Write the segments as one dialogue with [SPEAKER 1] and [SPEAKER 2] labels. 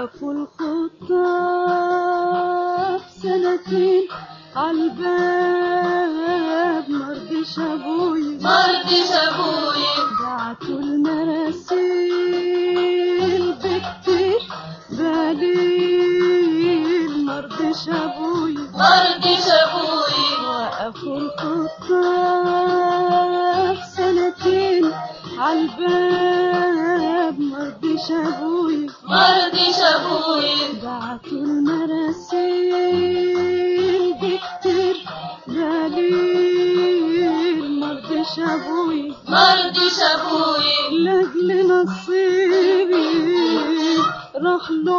[SPEAKER 1] وقفوا الخطاب سنتين عالباب مرضيش ابوي بعتوا المراسيل بكتير بليل مرضيش ابوي وقفوا الخطاب سنتين عالباب مرضيش ابوي بعتوا المراسيل بكتير دليل مرضيش ابوي لاجل نصيبي راح له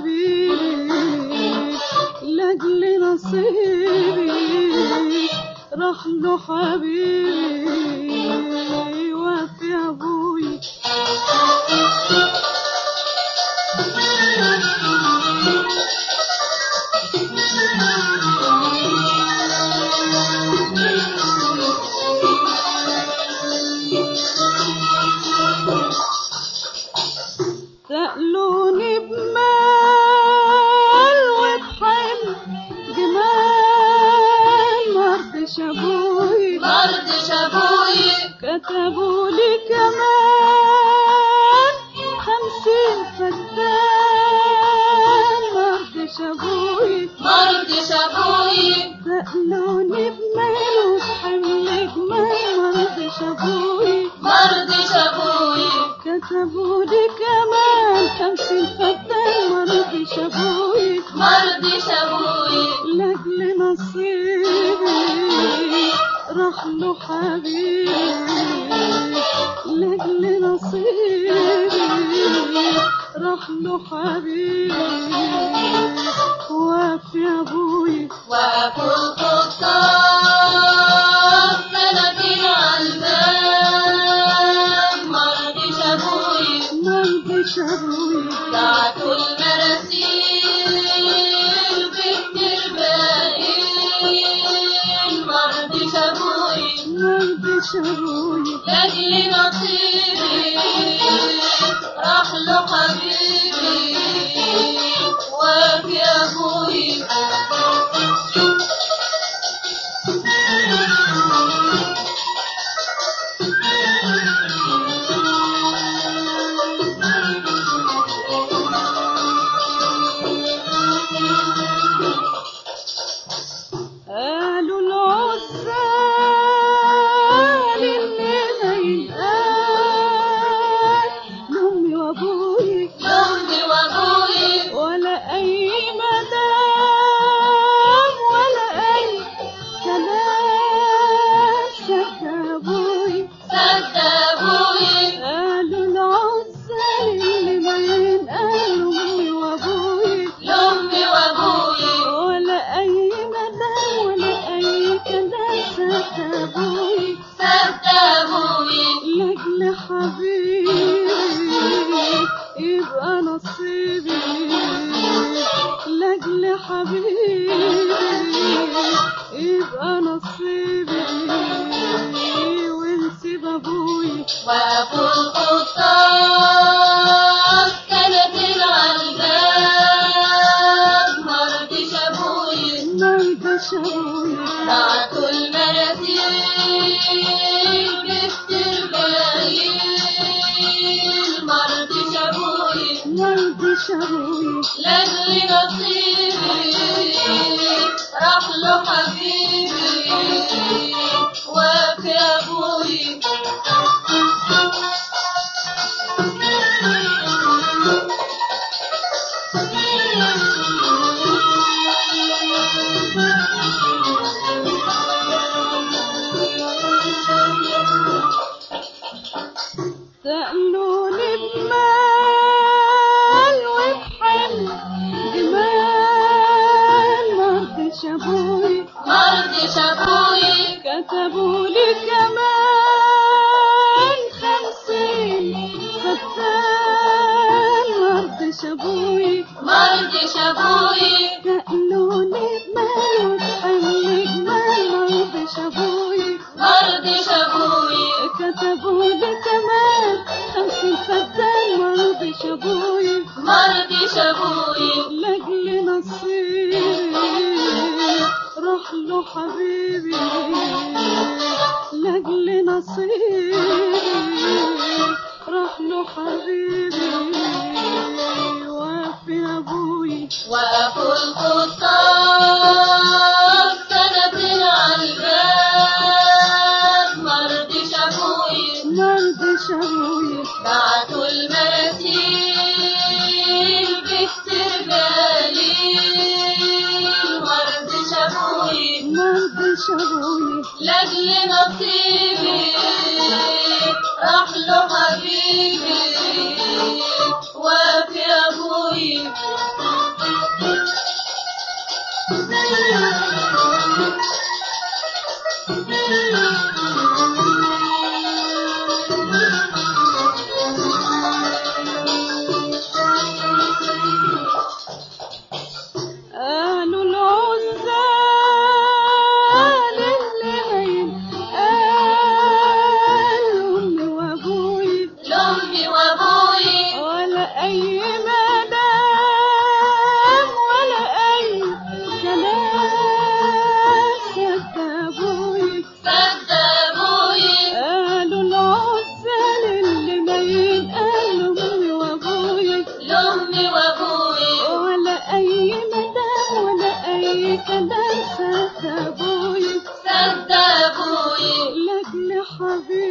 [SPEAKER 1] حبيبي لاجل نصيبي راح له حبيبي وفي ابوي سألوني بمال وبحلم جمال مرضيش ابوي كتبوا لي كمان 50 فدان مرضيش ابوي سألوني بمال وبحلم جمال مرضيش ابوي كتبوا لي كمان 50 فدان مرضيش ابوي لاجل نصيبي راح له حبيبي لاجل نصيبي راح له حبيبي وفي ابوي
[SPEAKER 2] وقفوا الخطاب سنتين عالباب مرضيش ابوي بعتوا المراسيل بكتير بليل مرضيش ابوي لاجل نصيبي راح له حبيبي وفي ابوي
[SPEAKER 1] قالوا العزال اللي هينقال لأمي وأبوي ولا أي مدام ولا أي كلام سد أبوي قالوا العزال اللي ما ينقال لأمي وأبوي ولا أي مدام ولا أي كلام سد أبوي لاجل حبيبي يبقى نصيبي لاجل حبيبي يبقى نصيبي ونسيب ابوي
[SPEAKER 2] وقفوا الخطاب سنتين عالباب مرضيش ابوي بعتوا المراسيل بكتير بليل مرضيش ابوي لاجل نصيبي راح له حبيبي وفي ابوي
[SPEAKER 1] سألوني بمال وبحلم جمال مرضيش ابوي كتبوا لي كمان 50 فدان مرضيش ابوي سألوني بمال وبحلم جمال مرضيش ابوي كتبوا لي كمان 50 فدان مرضيش ابوي حبيبي لاجل نصيبي راح له حبيبي وفي ابوي
[SPEAKER 2] وأخو الخطاب سنة على الباب مرضيش أبوي
[SPEAKER 1] مرضيش ابوي
[SPEAKER 2] بعتوا المراسيل بكتير قليل مرضيش أبوي
[SPEAKER 1] مرضيش ابوي
[SPEAKER 2] لاجل نصيبي راح له حبيبي وفي أبوي
[SPEAKER 1] قالوا العزال الليل قالوا امي وابوي
[SPEAKER 2] لأمي وأبوي
[SPEAKER 1] ولا اي مدام ولا اي كلام سد ابوي
[SPEAKER 2] سد أبوي
[SPEAKER 1] قالوا العزال الليل قالوا امي وابوي
[SPEAKER 2] لأمي وأبوي
[SPEAKER 1] ولا اي مدام ولا اي كلام سد ابوي
[SPEAKER 2] سد أبوي
[SPEAKER 1] لاجل حبيبي